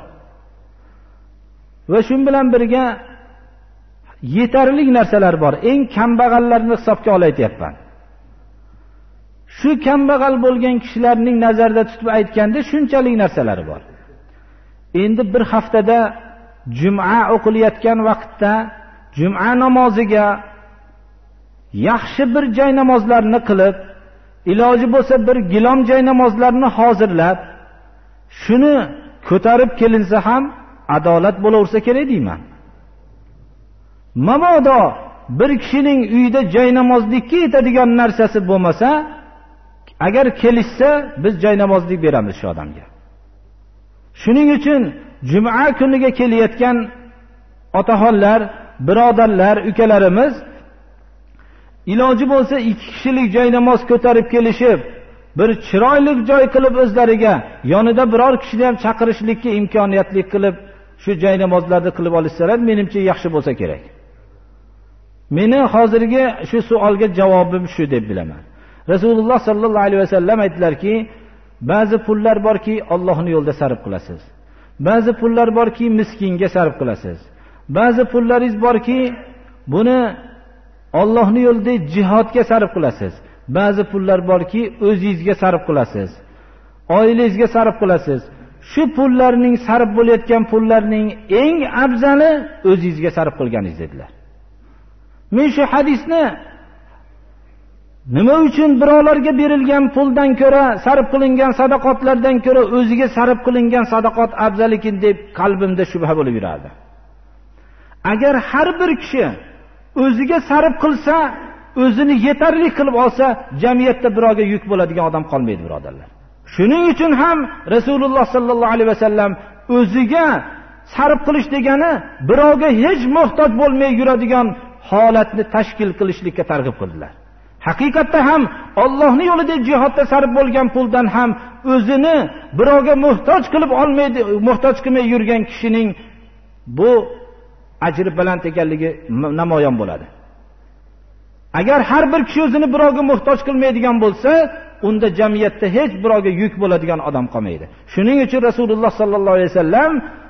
Va shu bilan birga yetarli narsalar bor. Eng kambag'allarni hisobga olayapman. Shu kambag'al bo'lgan kishilarning nazarda tutib aytganda shunchalik narsalari bor. Endi bir haftada juma o'qilayotgan vaqtda juma namoziga yaxshi bir joy namozlarni qilib, iloji bo'lsa bir gilom joy namozlarini hozirlab, shuni ko'tarib kelinsa ham adolat bo'laversa kerak deyman. Mabodo bir kishining uyida joy namozlikka yetadigan narsasi bo'lmasa, agar kelishsa biz joy namozlik beramiz shu odamga. Shuning uchun juma kuniga kelayotgan otaxonlar, birodarlar, ukalarimiz iloji bo'lsa ikki kishilik joy namoz ko'tarib kelishib, bir chiroyli joy qilib o'zlariga yonida biror kishini ham chaqirishlikka imkoniyatli qilib shu joy namozlarni qilib olishsalar, menimcha yaxshi bo'lsa kerak. Meni hozirgi shu savolga javobim shu deb bilaman. Rasululloh sallallohu alayhi vasallam aytdilarki, ba'zi pullar borki Allohning yo'lida sarf qilasiz. Ba'zi pullar borki miskinga sarf qilasiz. Ba'zi pullaringiz borki buni Allohning yo'lida jihodga sarf qilasiz. Ba'zi pullar borki o'zingizga sarf qilasiz. Oilangizga sarf qilasiz. Shu pullarning sarf bo'layotgan pullarning eng afzali o'zingizga sarf qilganingiz dedilar. Men shu hadisni nima uchun birovlarga berilgan puldan ko'ra, sarf qilingan sadaqotlardan ko'ra o'ziga sarf qilingan sadaqot afzal ekan deb qalbimda shubha bo'lib yurardi. Agar har bir kishi o'ziga sarf qilsa, o'zini yetarli qilib olsa, jamiyatda birovga yuk bo'ladigan odam qolmaydi, birodarlar. Shuning uchun ham Rasululloh sallallohu alayhi vasallam o'ziga sarf qilish degani birovga hech muhtoj bo'lmay yuradigan holatni tashkil qilishlikka targ'ib qildilar. Haqiqatda ham Allohning yo'lida jihodda sarf bo'lgan puldan ham o'zini birovga muhtoj qilib olmaydi, muhtoj qilmay yurgan kishining bu ajri baland ekanligi namoyon bo'ladi. Agar har bir kishi o'zini birovga muhtoj qilmaydigan bo'lsa, unda jamiyatda hech birovga yuk bo'ladigan odam qolmaydi. Shuning uchun Rasululloh sallallohu alayhi vasallam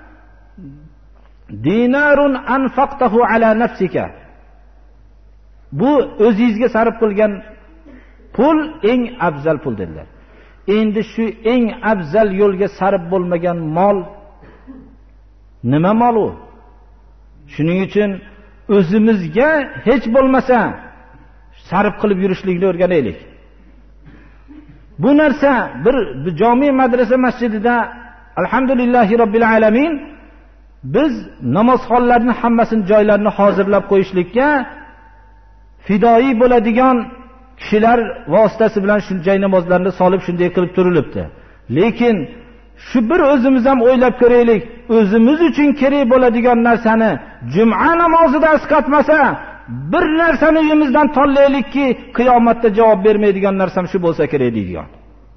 dinarun anfaqtahu ala nafsika, bu o'zingizga sarf qilgan pul eng afzal pul dedilar. Endi shu eng afzal yo'lga sarf bo'lmagan mol nima mol u? Shuning uchun o'zimizga hech bo'lmasa sarf qilib yurishlikni o'rganaylik. Bu narsa bir jami madrasa masjidida alhamdulillahi robbil alamin biz namozxonlarni hammasini joylarini hozirlab qo'yishlikka fidoi bo'ladigan kishilar vositasi bilan shu joy namozlarini solib shunday qilib turilibdi. Lekin shu bir o'zimiz ham o'ylab ko'raylik, o'zimiz uchun kerak bo'ladigan narsani juma namozida asqatmasa, bir narsani uyimizdan tanlaylikki, qiyomatda javob bermaydigan narsam shu bo'lsa kerak deydigan.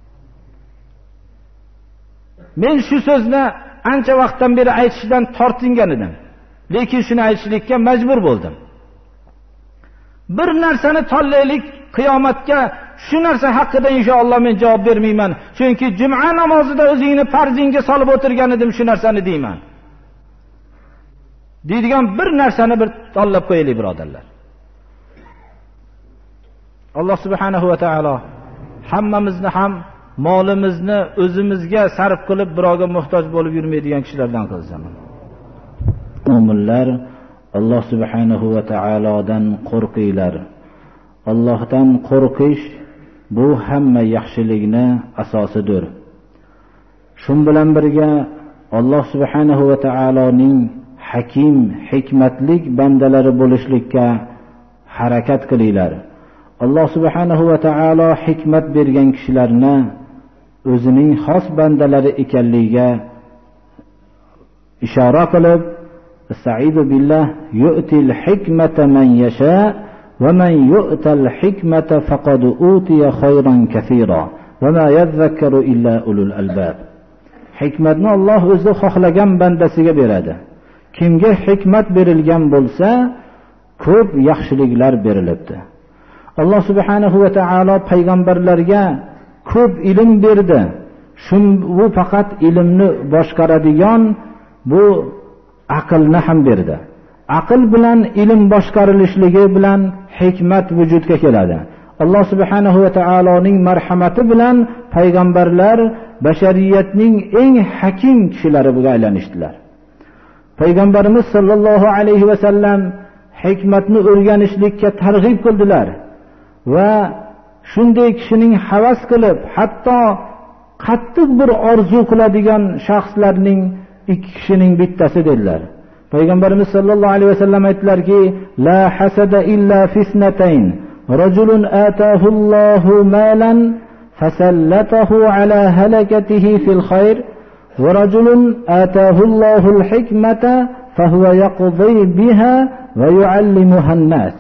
Men shu so'zni ancha vaqtdan beri aytishdan tortingan edim. Lekin shuni aytishlikka majbur bo'ldim. Bir narsani tanlaylik, qiyomatga shu narsa haqida inshaalloh men javob bermayman. Chunki juma namozida o'zingni farzingga solib o'tirgan edim shu narsani deyman. Deydigan bir narsani bir tanlab qo'yaylik, birodarlar. Alloh subhanahu va taolo hammamizni ham molimizni o'zimizga sarf qilib birovga muhtoj bo'lib yurmaydigan kishilardan qilsin. Mo'minlar, Alloh subhanahu va taolodan qo'rqinglar. Allohdan qo'rqish bu hamma yaxshilikni asosidir. Shun bilan birga Alloh subhanahu va taoloning hakim, hikmatlik bandalari bo'lishlikka harakat qilinglar. Alloh subhanahu va taolo hikmat bergan kishilarni o'zining xos bandalari ekanligiga ishora qilib, Estaizu billah, yu'til hikmata man yasha va man yu'tal hikmata faqad utiya khayran kaseera va ma yadhakkaru illa ulul albab. Hikmatni Alloh o'zi xohlagan bandasiga beradi. Kimga hikmat berilgan bo'lsa, ko'p yaxshiliklar berilibdi. Alloh subhanahu va taolo payg'ambarlarga ko'p ilm berdi. Shun bu faqat ilmni boshqaradigan bu aqlni ham berdi. Aql bilan ilm boshqarilishligi bilan hikmat vujudga keladi. Alloh subhanahu va taoloning marhamati bilan payg'ambarlar bashariyatning eng hakim kishilari bo'lib aylanishdilar. Payg'ambarimiz sollallohu alayhi va sallam hikmatni o'rganishlikka targ'ib qildilar va shunday kishining havas qilib, hatto qattiq bir orzu qiladigan shaxslarning ikki kishining bittasi dedilar. Payg'ambarimiz sollallohu alayhi va sallam aytdilarki, la hasada illa fisnatayn, rajulun atahu Allohu malan fasallatahu ala halakatihi fil khair va rajulun atahu Allahu al-hikmata fahuwa yaqdi biha va yuallimuha an-nas.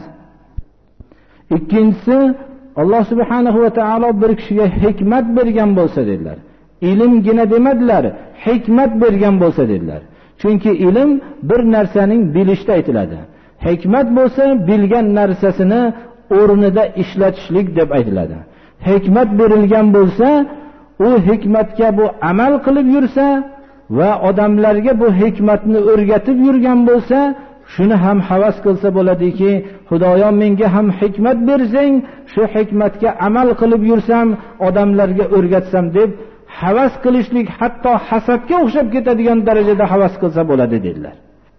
Ikkinchisi, Alloh subhanahu va taolo bir kishiga hikmat bergan bo'lsa dedilar. Ilmgina demadilar, hikmat bergan bo'lsa dedilar. Chunki ilm bir narsaning bilishda aytiladi. Hikmat bo'lsa bilgan narsasini o'rnida ishlatishlik deb aytiladi. Hikmat berilgan bo'lsa, u hikmatga bu amal qilib yursa va odamlarga bu hikmatni o'rgatib yurgan bo'lsa, shuni ham havas qilsa bo'ladiki, Xudoyo menga ham hikmat bersang, shu hikmatga amal qilib yursam, odamlarga o'rgatsam deb havas qilishlik, hatto hasadga o'xshab ketadigan darajada havas qilsa bo'ladi dedilar.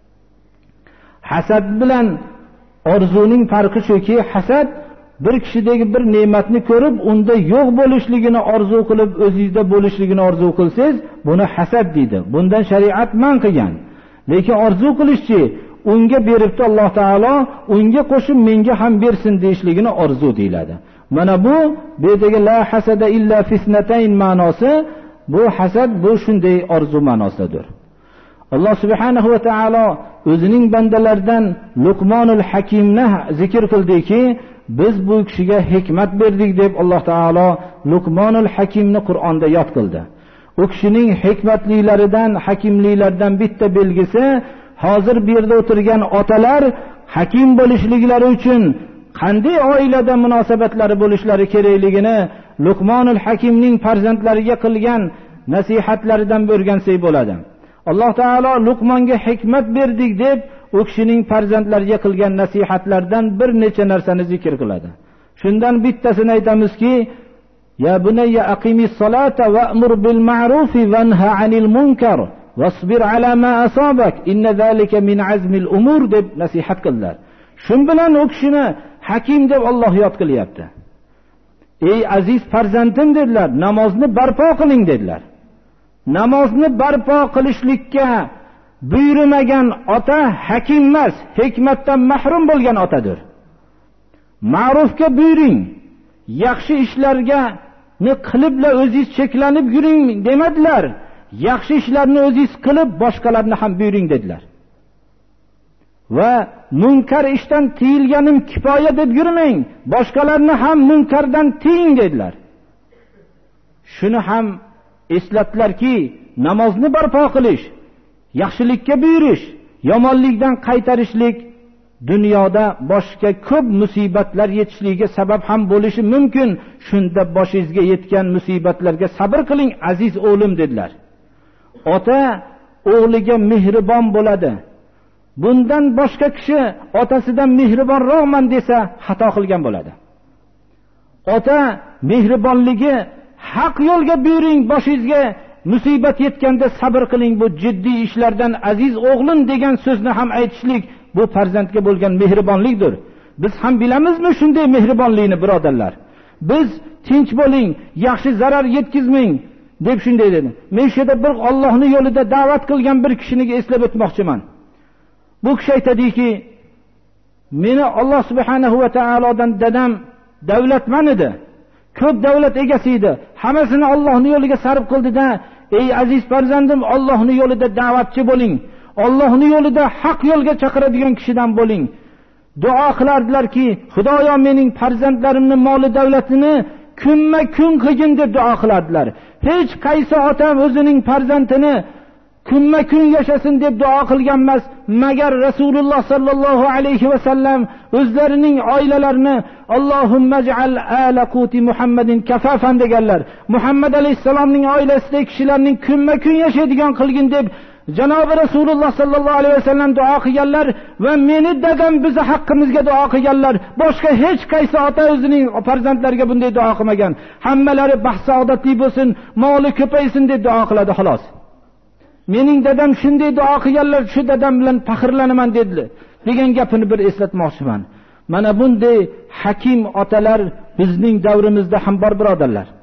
Hasad bilan orzuning farqi shuki, hasad bir kishidagi bir ne'matni ko'rib, unda yo'q bo'lishligini orzu qilib, o'zingizda bo'lishligini orzu qilsangiz, buni hasad deydi. Bundan shariat man qilgan. Lekin orzu qilishchi, unga beribdi Alloh taolo, unga qo'shib menga ham bersin deyishligini orzu deyiladi. Mana bu bedagi la hasada illa fisnatayn ma'nosi, bu hasad bu shunday orzu ma'nosidir. Alloh subhanahu va taolo o'zining bandalaridan Luqmonul Hakimni zikr qildiki, biz bu kishiga hikmat berdik deb Alloh taolo Luqmonul Hakimni Qur'onda yod qildi. U kishining hikmatliklaridan, hakimliklaridan bitta belgisi, hozir bu yerda o'tirgan otalar hakim bo'lishliklari uchun qanday oilada munosabatlari bo'lishlari kerakligini Luqmonul Hakimning farzandlariga qilgan nasihatlaridan o'rgansak bo'ladi. Alloh taolo Luqmonga hikmat berdik deb u kishining farzandlariga qilgan nasihatlardan bir necha narsani zikr qiladi. Shundan bittasini aytamizki, ya bunayya aqimis solata wa'mur bil ma'ruf wanha 'anil munkar wasbir 'ala ma asabak inna zalika min azmil umur deb nasihat qildilar. Shun bilan u kishini hakim deb Alloh yod qilyapti. Ey aziz farzandim dedilar, namozni barpo qiling dedilar. Namozni barpo qilishlikka buyurmagan ota hakim emas, hikmatdan mahrum bo'lgan otadir. Ma'rufga buyuring, yaxshi ishlarga ni qilibla o'zingiz cheklanib yuring demadilar. Yaxshi ishlarni o'zingiz qilib boshqalarni ham buyuring dedilar. Va munkar ishdan tiyilganim kifoya deb yurmang, boshqalarni ham munkardan tiying dedilar. Shuni ham eslatdilarki, namozni barpo qilish, yaxshilikka buyurish, yomonlikdan qaytarishlik dunyoda boshqa ko'p musibatlar yetishligiga sabab ham bo'lishi mumkin. Shunda boshingizga yetgan musibatlarga sabr qiling aziz o'g'lim dedilar. Ota o'g'liga mehribon bo'ladi. Bundan boshqa kishi otasidan mehribonroqman desa xato qilgan bo'ladi. Ota mehribonligi haq yo'lga buyuring, boshingizga musibat yetganda sabr qiling, bu jiddiy ishlardan aziz o'g'lim degan so'zni ham aytishlik bu farzandga bo'lgan mehribonlikdir. Biz ham bilamizmi shunday mehribonlikni, birodarlar? Biz tinch bo'ling, yaxshi zarar yetkazmang deb shunday dedi. Men shu yerda bir Allohning yo'lida da'vat qilgan bir kishini eslab o'tmoqchiman. Bu kishi aytadiki, meni Alloh subhanahu va taolodan dadam davlatman edi. Ko'p davlat egasi edi. Hammasini Allohning yo'liga sarf qildi-da, ey aziz farzandim, Allohning yo'lida da'vatchi bo'ling. Allohning yo'lida haq yo'lga chaqiradigan kishidan bo'ling. Duo qilardilarki, Xudoyo mening farzandlarimning moli davlatini kunma-kun qilgin deb duo qilardilar. Hech qaysi ota o'zining farzandini kunma-kun yashasin deb duo qilgan emas, magar Rasululloh sallallohu alayhi va sallam o'zlarining oilalarini Allohumma ij'al ala quti Muhammadin kafafan deganlar. Muhammad alayhisalomning oilasidagi kishilarning kunma-kun yashaydigan qilgin deb Janobi Rasululloh sallallohu alayhi va sallam duo qilganlar va meni dadam bizni haqqimizga duo qilganlar. Boshqa hech qaysi ota o'zining farzandlariga bunday duo qilmagan. Hammalari baxt saodatli bo'lsin, moli ko'paysin deb duo qiladi xolos. Mening dadam shunday duo qilganlar, shu dadam bilan faxrlanaman dedilar degan gapini bir eslatmoqchiman. Mana bunday hakim otalar bizning davrimizda ham bor, birodarlar.